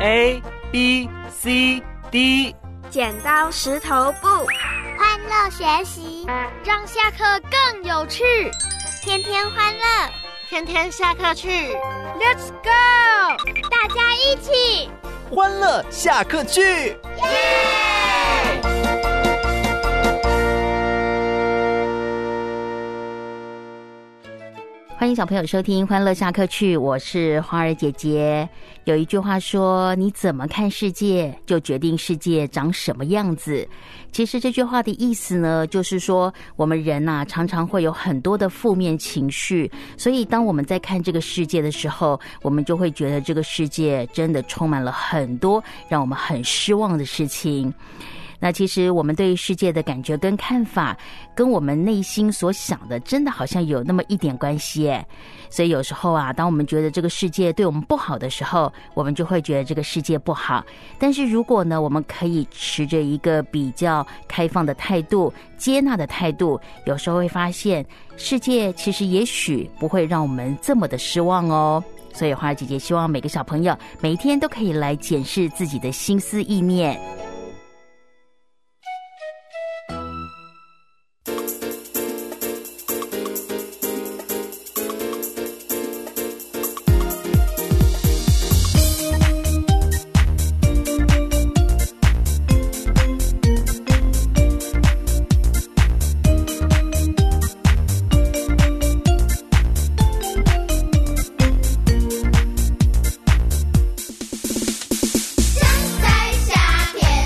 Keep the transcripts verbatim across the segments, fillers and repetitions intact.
A B C D。 剪刀石头布， 欢乐学习， 让下课更有趣。 天天欢乐， 天天下课去。 Let's go！ 大家一起欢乐下课去，耶！ 欢迎小朋友收听欢乐下课去，我是花儿姐姐。有一句话说，你怎么看世界就决定世界长什么样子。其实这句话的意思呢，就是说我们人啊常常会有很多的负面情绪，所以当我们在看这个世界的时候，我们就会觉得这个世界真的充满了很多让我们很失望的事情。那其实我们对世界的感觉跟看法跟我们内心所想的真的好像有那么一点关系耶。所以有时候啊，当我们觉得这个世界对我们不好的时候，我们就会觉得这个世界不好。但是如果呢，我们可以持着一个比较开放的态度，接纳的态度，有时候会发现世界其实也许不会让我们这么的失望哦。所以花儿姐姐希望每个小朋友每一天都可以来检视自己的心思意念。 在夏天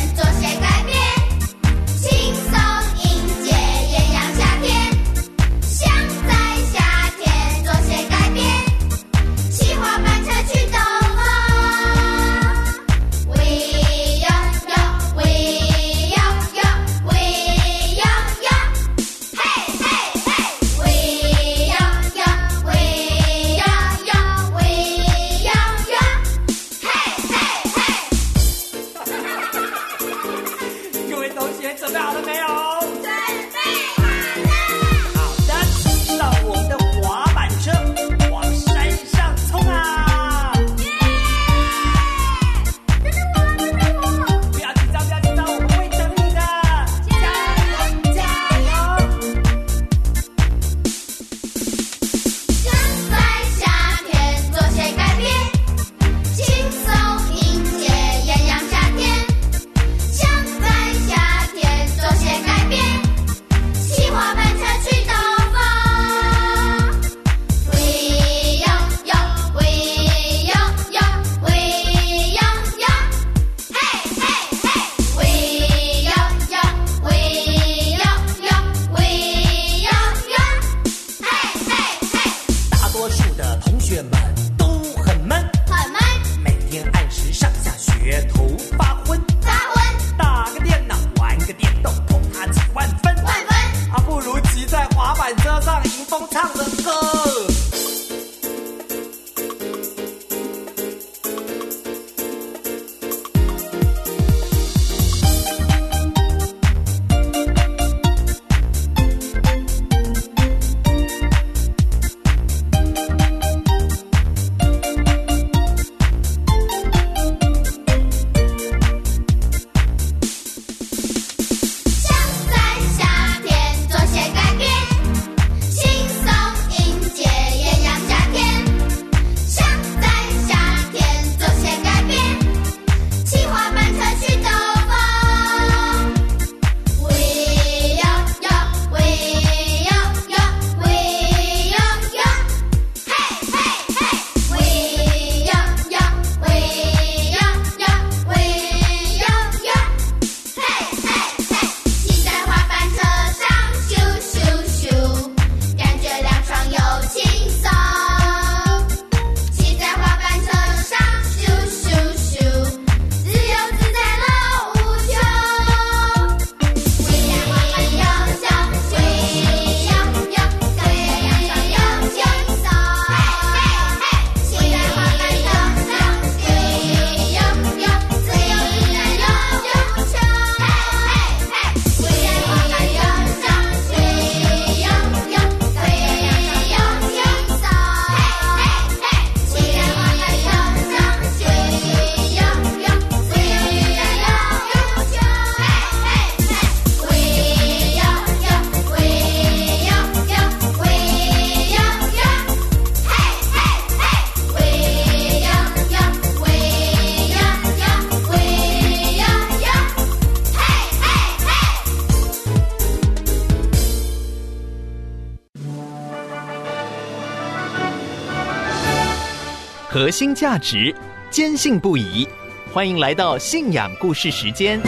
核心价值，坚信不疑。欢迎来到信仰故事时间。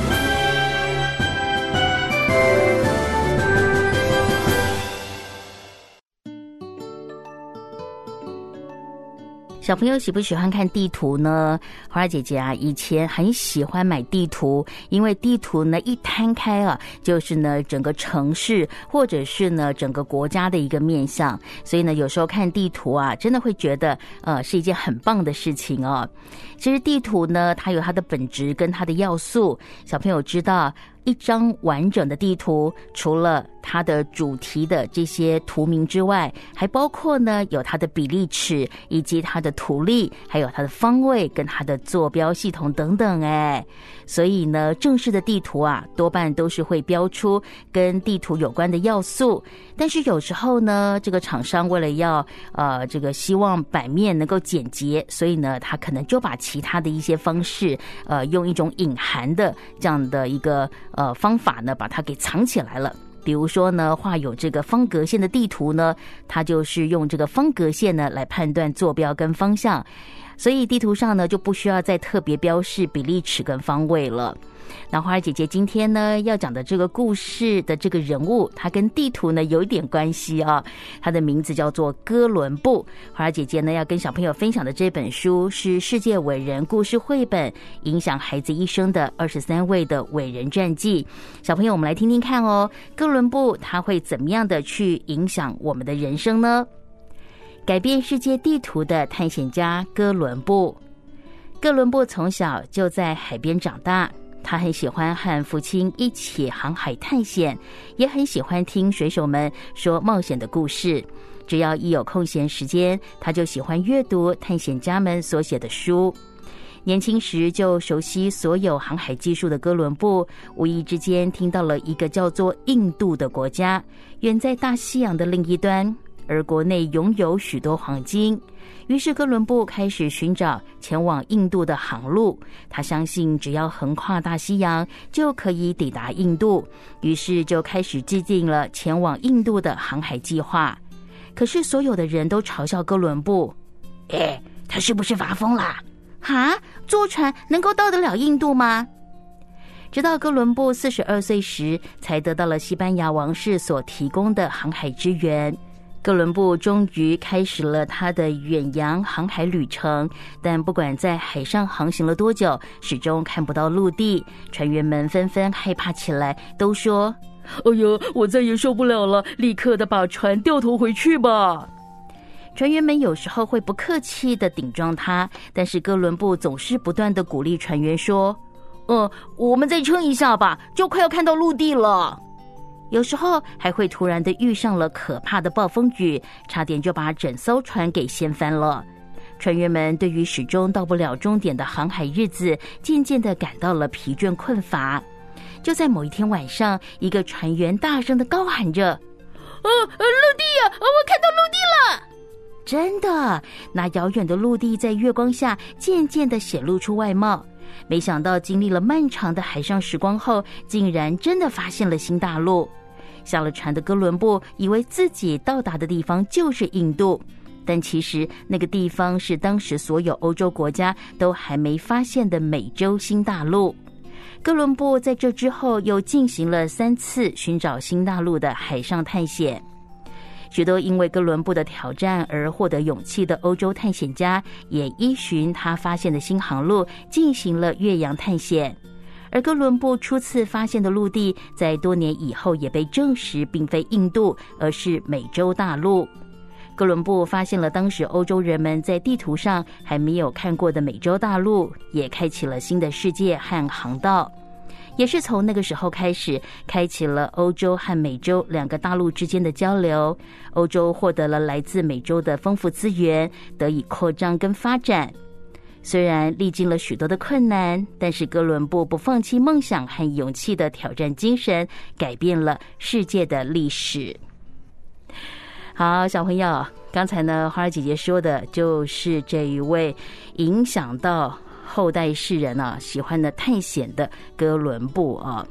小朋友喜不喜欢看地图呢？花儿姐姐啊，以前很喜欢买地图，因为地图呢一摊开啊，就是呢整个城市或者是呢整个国家的一个面向，所以呢有时候看地图啊，真的会觉得呃是一件很棒的事情哦。其实地图呢，它有它的本质跟它的要素，小朋友知道。一张完整的地图，除了它的主题的这些图名之外，还包括呢有它的比例尺，以及它的图例，还有它的方位跟它的坐标系统等等。哎，所以呢，正式的地图啊，多半都是会标出跟地图有关的要素。但是有时候呢，这个厂商为了要呃这个希望版面能够简洁，所以呢，他可能就把其他的一些方式，呃，用一种隐含的这样的一个。呃，方法呢，把它给藏起来了。比如说呢，画有这个方格线的地图呢，它就是用这个方格线呢来判断坐标跟方向，所以地图上呢就不需要再特别标示比例尺跟方位了。那花儿姐姐今天呢要讲的这个故事的这个人物，他跟地图呢有一点关系啊。他的名字叫做哥伦布。花儿姐姐呢要跟小朋友分享的这本书是世界伟人故事绘本，影响孩子一生的二十三位的伟人传记。小朋友，我们来听听看哦，哥伦布他会怎么样的去影响我们的人生呢？改变世界地图的探险家哥伦布。哥伦布从小就在海边长大。他很喜欢和父亲一起航海探险，也很喜欢听水手们说冒险的故事。只要一有空闲时间，他就喜欢阅读探险家们所写的书。年轻时就熟悉所有航海技术的哥伦布，无意之间听到了一个叫做印度的国家，远在大西洋的另一端，而国内拥有许多黄金。于是哥伦布开始寻找前往印度的航路，他相信只要横跨大西洋就可以抵达印度，于是就开始制定了前往印度的航海计划。可是所有的人都嘲笑哥伦布，哎，他是不是发疯啦？哈，坐船能够到得了印度吗？直到哥伦布四十二岁时，才得到了西班牙王室所提供的航海支援。哥伦布终于开始了他的远洋航海旅程，但不管在海上航行了多久，始终看不到陆地，船员们纷纷害怕起来，都说：哎呀，我再也受不了了，立刻的把船掉头回去吧。船员们有时候会不客气的顶撞他，但是哥伦布总是不断的鼓励船员说：嗯，我们再撑一下吧，就快要看到陆地了。有时候还会突然的遇上了可怕的暴风雨，差点就把整艘船给掀翻了。船员们对于始终到不了终点的航海日子，渐渐的感到了疲倦困乏。就在某一天晚上，一个船员大声的高喊着：呃，陆地啊，我看到陆地了！真的，那遥远的陆地在月光下渐渐的显露出外貌。没想到经历了漫长的海上时光后，竟然真的发现了新大陆。下了船的哥伦布以为自己到达的地方就是印度，但其实那个地方是当时所有欧洲国家都还没发现的美洲新大陆。哥伦布在这之后又进行了三次寻找新大陆的海上探险。许多因为哥伦布的挑战而获得勇气的欧洲探险家，也依循他发现的新航路进行了越洋探险。而哥伦布初次发现的陆地，在多年以后也被证实并非印度，而是美洲大陆。哥伦布发现了当时欧洲人们在地图上还没有看过的美洲大陆，也开启了新的世界和航道。也是从那个时候开始，开启了欧洲和美洲两个大陆之间的交流。欧洲获得了来自美洲的丰富资源，得以扩张跟发展。虽然历经了许多的困难，但是哥伦布不放弃梦想和勇气的挑战精神，改变了世界的历史。好，小朋友，刚才呢，花儿姐姐说的就是这一位影响到后代世人啊喜欢的探险的哥伦布啊。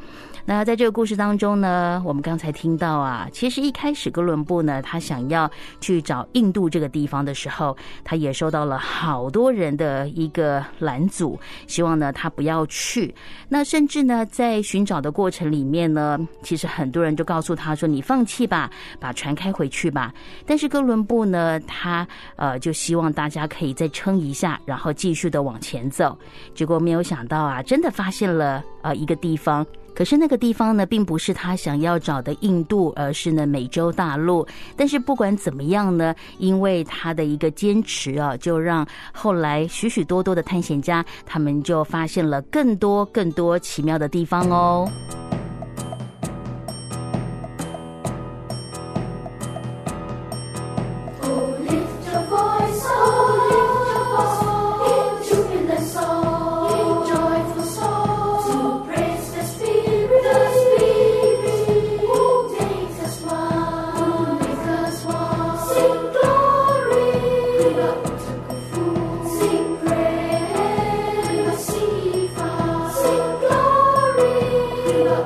那在这个故事当中呢，我们刚才听到啊，其实一开始哥伦布呢，他想要去找印度这个地方的时候，他也受到了好多人的一个拦阻，希望呢他不要去。那甚至呢在寻找的过程里面呢，其实很多人就告诉他说，你放弃吧，把船开回去吧。但是哥伦布呢，他呃就希望大家可以再撑一下，然后继续的往前走。结果没有想到啊，真的发现了呃一个地方。可是那个地方呢，并不是他想要找的印度，而是呢美洲大陆。但是不管怎么样呢，因为他的一个坚持啊，就让后来许许多多的探险家，他们就发现了更多更多奇妙的地方哦。 Sing glory.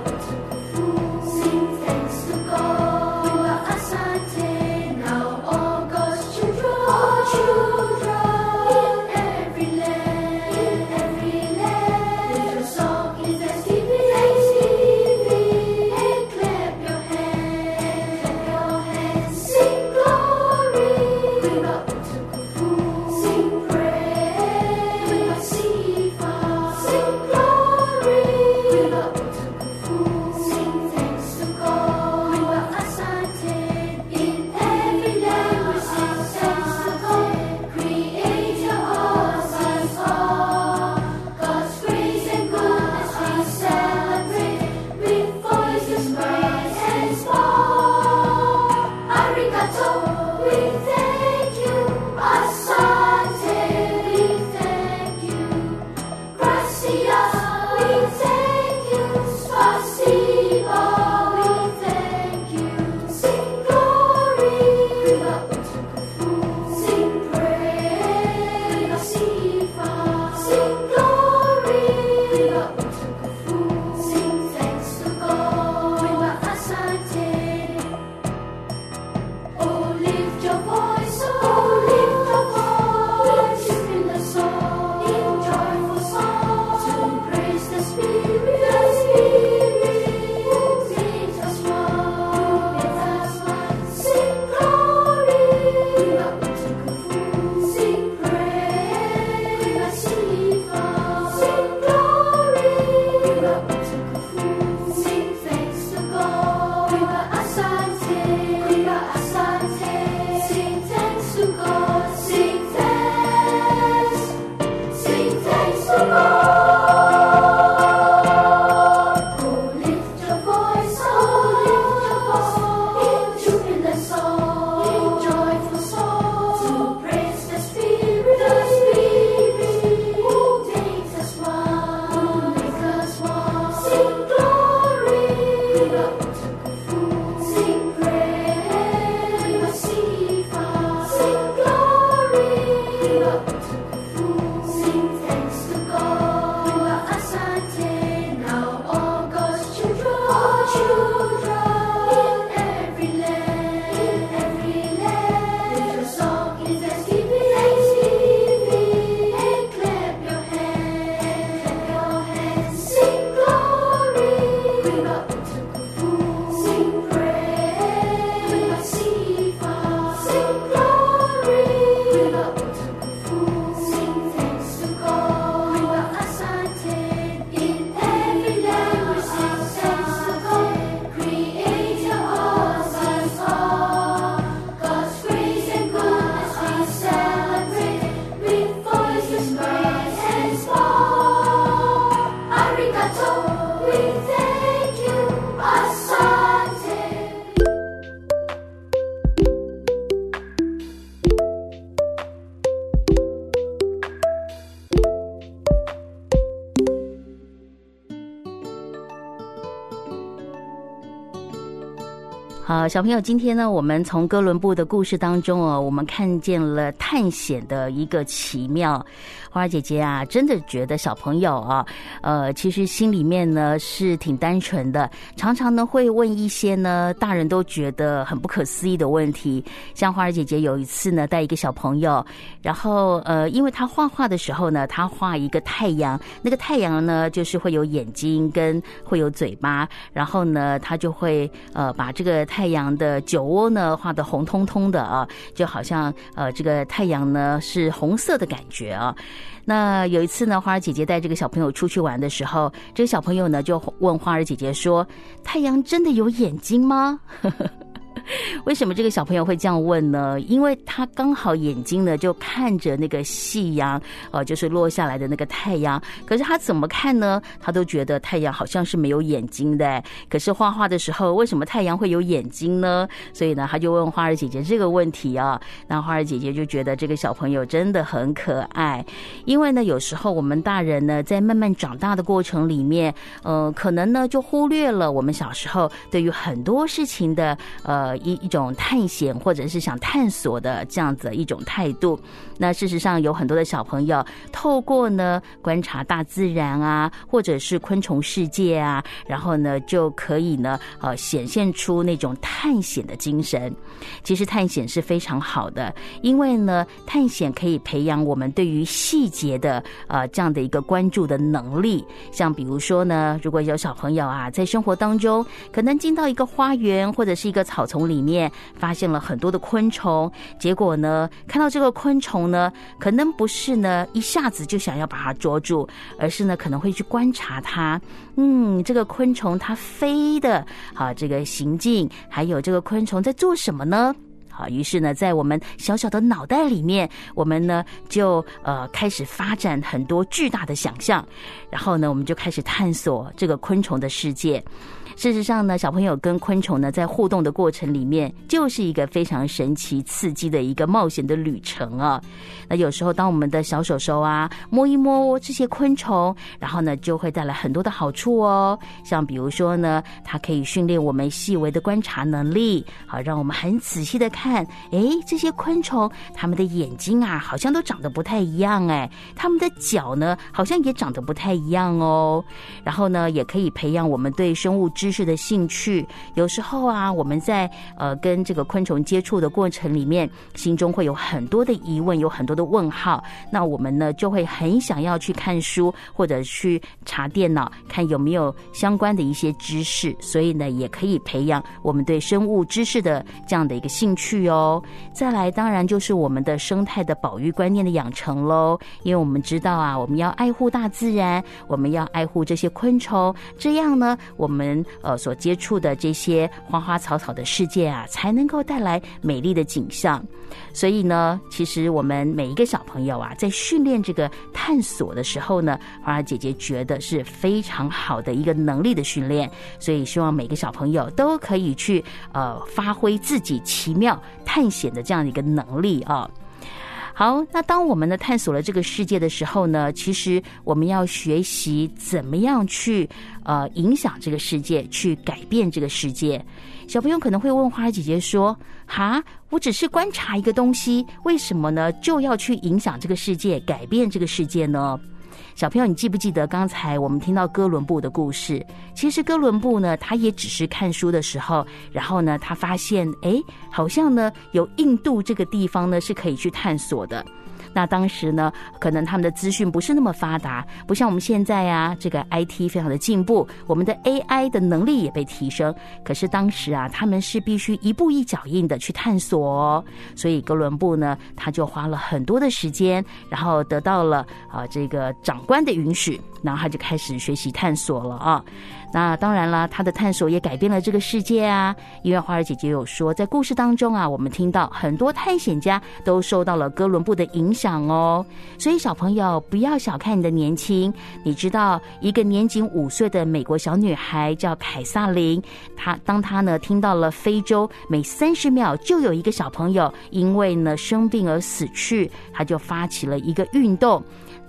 好，小朋友，今天呢，我们从哥伦布的故事当中哦，我们看见了探险的一个奇妙。花儿姐姐啊，真的觉得小朋友啊，呃，其实心里面呢是挺单纯的，常常呢会问一些呢大人都觉得很不可思议的问题。像花儿姐姐有一次呢带一个小朋友，然后呃，因为他画画的时候呢，他画一个太阳，那个太阳呢就是会有眼睛跟会有嘴巴，然后呢他就会呃把这个太阳的酒窝呢画得红彤彤的啊，就好像呃这个太阳呢是红色的感觉啊。那有一次呢，花儿姐姐带这个小朋友出去玩的时候，这个小朋友呢就问花儿姐姐说：“太阳真的有眼睛吗？”为什么这个小朋友会这样问呢？因为他刚好眼睛呢就看着那个夕阳，呃，就是落下来的那个太阳。可是他怎么看呢？他都觉得太阳好像是没有眼睛的。可是画画的时候，为什么太阳会有眼睛呢？所以呢，他就问花儿姐姐这个问题啊。那花儿姐姐就觉得这个小朋友真的很可爱，因为呢，有时候我们大人呢，在慢慢长大的过程里面，呃，可能呢就忽略了我们小时候对于很多事情的呃。一一种探险或者是想探索的这样子一种态度。那事实上有很多的小朋友透过呢观察大自然啊，或者是昆虫世界啊，然后呢就可以呢呃显现出那种探险的精神。其实探险是非常好的，因为呢探险可以培养我们对于细节的呃这样的一个关注的能力。像比如说呢，如果有小朋友啊在生活当中可能进到一个花园或者是一个草丛里面，发现了很多的昆虫，结果呢看到这个昆虫呢，可能不是呢一下子就想要把它捉住，而是呢可能会去观察它，嗯，这个昆虫它飞的啊这个行径，还有这个昆虫在做什么呢？好，于是呢，在我们小小的脑袋里面，我们呢就呃开始发展很多巨大的想象，然后呢，我们就开始探索这个昆虫的世界。事实上呢，小朋友跟昆虫呢在互动的过程里面，就是一个非常神奇刺激的一个冒险的旅程啊。那有时候当我们的小手手啊摸一摸这些昆虫，然后呢就会带来很多的好处哦。像比如说呢，它可以训练我们细微的观察能力，好让我们很仔细的看，诶，这些昆虫它们的眼睛啊好像都长得不太一样，诶，它们的脚呢好像也长得不太一样哦。然后呢也可以培养我们对生物知识的兴趣。有时候啊我们在呃跟这个昆虫接触的过程里面，心中会有很多的疑问，有很多的问号，那我们呢就会很想要去看书或者去查电脑，看有没有相关的一些知识，所以呢也可以培养我们对生物知识的这样的一个兴趣哦。再来当然就是我们的生态的保育观念的养成咯，因为我们知道啊我们要爱护大自然，我们要爱护这些昆虫，这样呢我们呃所接触的这些花花草草的世界啊才能够带来美丽的景象。所以呢其实我们每一个小朋友啊在训练这个探索的时候呢，花儿姐姐觉得是非常好的一个能力的训练，所以希望每个小朋友都可以去呃发挥自己奇妙探险的这样的一个能力啊。好，那当我们呢探索了这个世界的时候呢，其实我们要学习怎么样去呃影响这个世界，去改变这个世界。小朋友可能会问花儿姐姐说，哈，我只是观察一个东西，为什么呢就要去影响这个世界，改变这个世界呢？小朋友，你记不记得刚才我们听到哥伦布的故事？其实哥伦布呢，他也只是看书的时候，然后呢，他发现，诶，好像呢有印度这个地方呢是可以去探索的。那当时呢，可能他们的资讯不是那么发达，不像我们现在啊，这个 I T 非常的进步，我们的 A I 的能力也被提升。可是当时啊，他们是必须一步一脚印的去探索哦。所以哥伦布呢，他就花了很多的时间，然后得到了啊这个长官的允许，然后他就开始学习探索了啊。那当然了，他的探索也改变了这个世界啊。因为花儿姐姐有说，在故事当中啊，我们听到很多探险家都受到了哥伦布的影响哦。所以小朋友不要小看你的年轻，你知道一个年仅五岁的美国小女孩叫凯撒琳，她当她呢听到了非洲每三十秒就有一个小朋友因为呢生病而死去，她就发起了一个运动。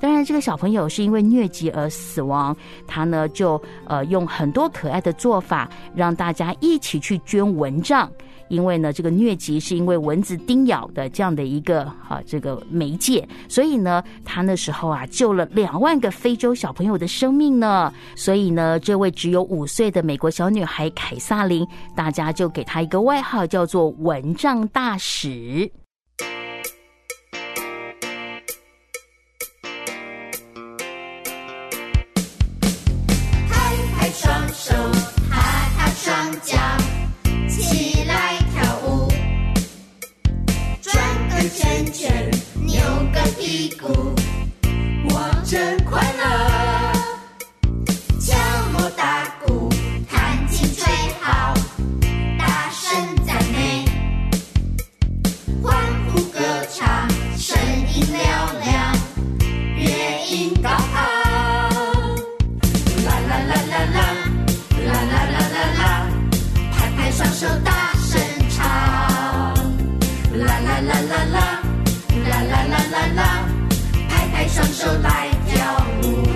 当然这个小朋友是因为疟疾而死亡，他呢就呃用很多可爱的做法让大家一起去捐蚊帐，因为呢这个疟疾是因为蚊子叮咬的这样的一个啊这个媒介，所以呢他那时候啊救了两万个非洲小朋友的生命呢。所以呢这位只有五岁的美国小女孩凯撒琳，大家就给她一个外号叫做蚊帐大使。 拍拍双手，踏踏双脚，起来跳舞，转个圈圈，扭个屁股，我真快乐。敲锣打鼓，弹琴吹号，大声赞美，欢呼歌唱，声音嘹亮，乐音高昂。啦啦啦啦啦，啦啦啦啦啦，拍拍双手大声唱。啦啦啦啦啦，啦啦啦啦啦，拍拍双手来跳舞。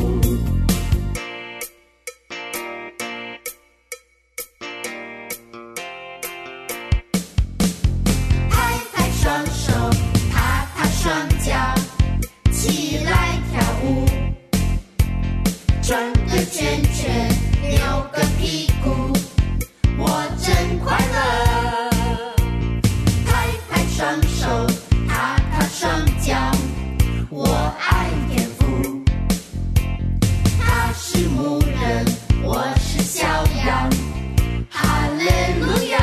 拍拍双手，踏踏双脚，起来跳舞，转个圈圈，扭个屁股，我真快乐。拍拍双手，踏踏双脚，我爱天赋。他是牧人，我是小羊，哈利路亚。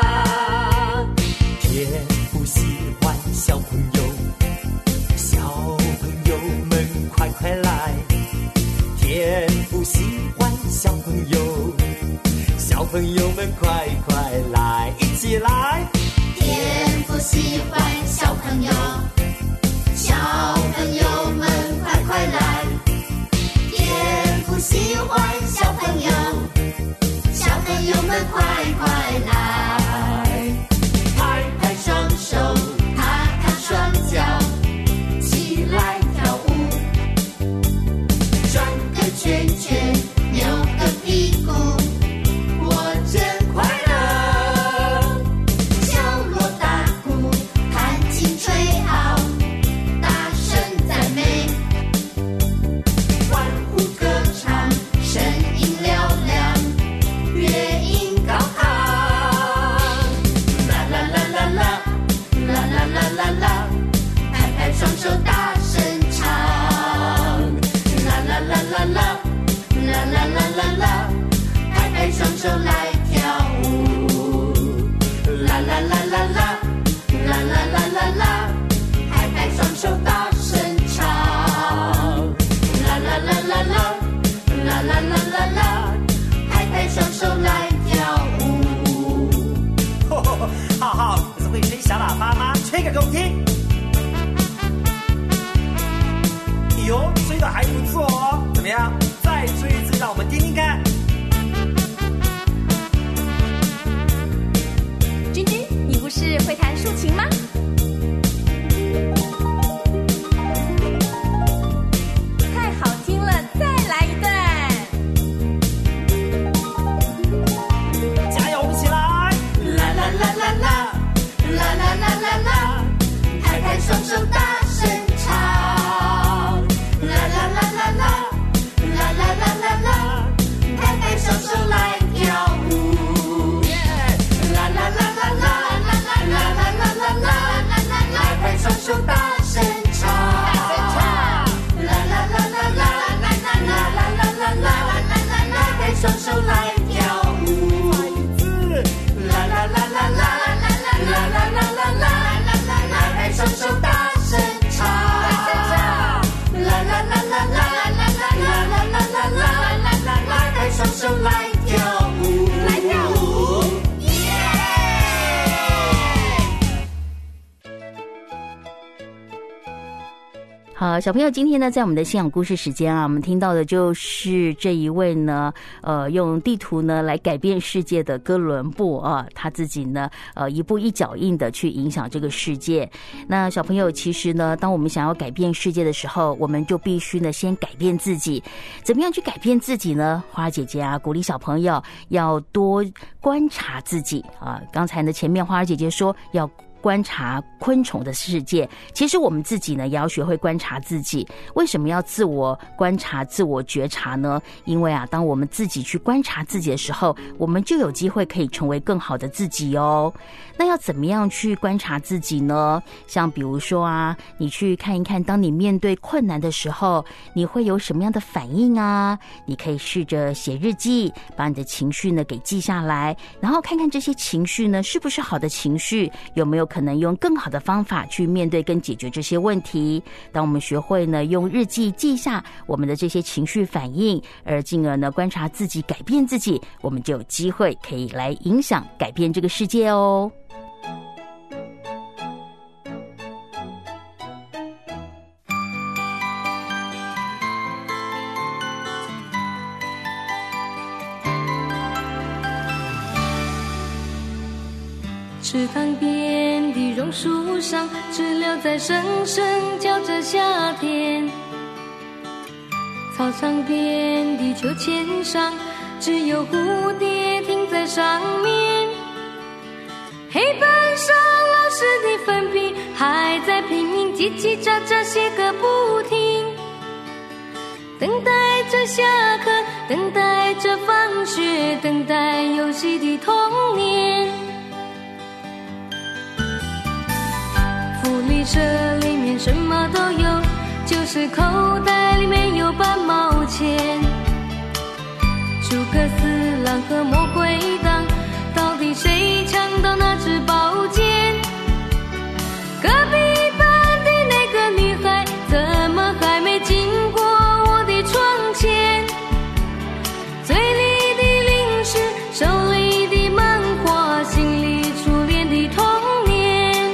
天父喜欢小朋友，小朋友们快快来。天父喜欢小朋友，小朋友们快快来，一起来。 天父喜欢小朋友，小朋友们快快来。天父喜欢小朋友，小朋友们快快来。拍拍双手，踏踏双脚，起来跳舞，转个圈圈，扭个屁股，我真快乐。敲锣打鼓，弹琴吹号，大声赞美，欢呼歌唱，声音嘹亮，乐音高昂。啦啦啦啦啦，啦啦啦啦啦，拍拍双手大声唱。啦啦啦啦啦，啦啦啦啦啦，拍拍双手来跳舞。啦啦啦啦啦，啦啦啦啦啦，拍拍双手大声唱。啦啦啦啦啦，啦啦啦啦啦，拍拍双手来跳舞。 浩浩，不是会吹小喇叭吗？吹个给我听。哎呦，吹的还不错哦，怎么样？再吹一次，让我们听听看。 君君，你不是会弹竖琴吗？太好听了，再来一段。 加油，我们起来！ 啦啦啦啦啦，啦啦啦啦啦，拍拍双手大声唱。啦啦啦啦啦，啦啦啦啦啦，拍拍双手来跳舞。啦啦啦啦啦，啦啦啦啦啦啦，拍拍双手大声唱。啦啦啦啦啦，啦啦啦啦啦，拍拍双手来跳舞。啦啦啦啦啦，啦啦啦啦啦，拍拍双手大声唱。啦啦啦啦啦，啦啦啦啦啦，拍拍双手来跳舞，来跳舞，耶！ 好， 呃，小朋友，今天呢，在我们的信仰故事时间啊，我们听到的就是这一位呢，呃，用地图呢来改变世界的哥伦布啊，他自己呢，呃，一步一脚印的去影响这个世界。那小朋友，其实呢，当我们想要改变世界的时候，我们就必须呢先改变自己。怎么样去改变自己呢？花儿姐姐啊，鼓励小朋友要多观察自己啊。刚才呢，前面花儿姐姐说要观察昆虫的世界，其实我们自己呢也要学会观察自己。为什么要自我观察、自我觉察呢？因为啊，当我们自己去观察自己的时候，我们就有机会可以成为更好的自己哦。那要怎么样去观察自己呢？像比如说啊，你去看一看，当你面对困难的时候，你会有什么样的反应啊？你可以试着写日记，把你的情绪呢给记下来，然后看看这些情绪呢是不是好的情绪，有没有可能用更好的方法去面对跟解决这些问题。当我们学会呢用日记记下我们的这些情绪反应，而进而呢观察自己、改变自己，我们就有机会可以来影响、改变这个世界哦。 池塘边的榕树上，知了在声声叫着夏天。操场边的秋千上，只有蝴蝶停在上面。黑板上老师的粉笔还在拼命叽叽喳喳写个不停，等待着下课，等待着放学，等待游戏的童年。福利社里面什么都有，就是口袋里面有半毛钱。诸葛四郎和魔鬼党，到底谁抢到那支宝剑？隔壁班的那个女孩，怎么还没经过我的窗前？嘴里的零食，手里的漫画，心里初恋的童年。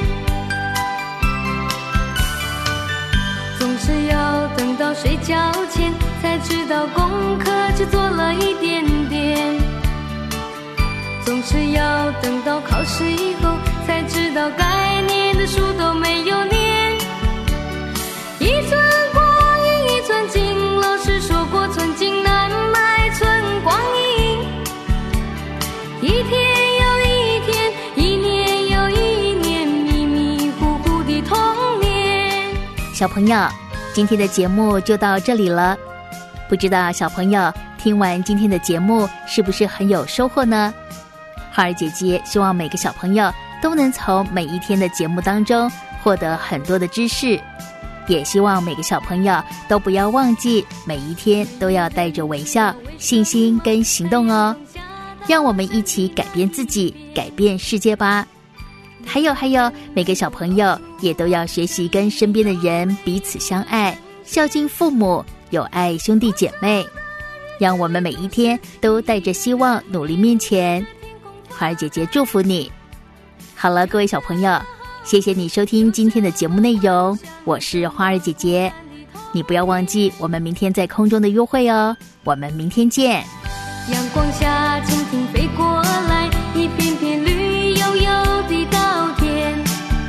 总是要等到睡觉前，才知道功课只做了一点点。总是要等到考试以后，才知道该念的书都没有念。一寸光阴一寸金，老师说过寸金难买寸光阴。一天又一天，一年又一年，迷迷糊糊的童年。 小朋友，今天的节目就到这里了。不知道小朋友听完今天的节目是不是很有收获呢？花儿姐姐希望每个小朋友都能从每一天的节目当中获得很多的知识，也希望每个小朋友都不要忘记每一天都要带着微笑、信心跟行动哦。让我们一起改变自己，改变世界吧。还有还有，每个小朋友也都要学习跟身边的人彼此相爱，孝敬父母，有爱兄弟姐妹。让我们每一天都带着希望努力面前。花儿姐姐祝福你。好了，各位小朋友，谢谢你收听今天的节目内容，我是花儿姐姐。你不要忘记我们明天在空中的约会哦，我们明天见。 阳光下蜻蜓飞过来，一片片绿油油的稻田。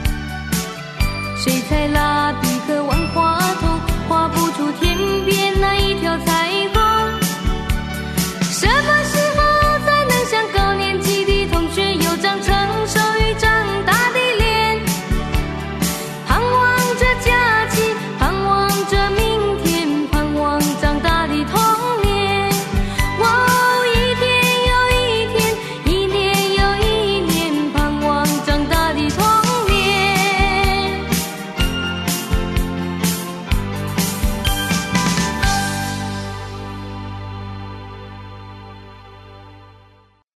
水彩蜡笔和万花筒画不出天边那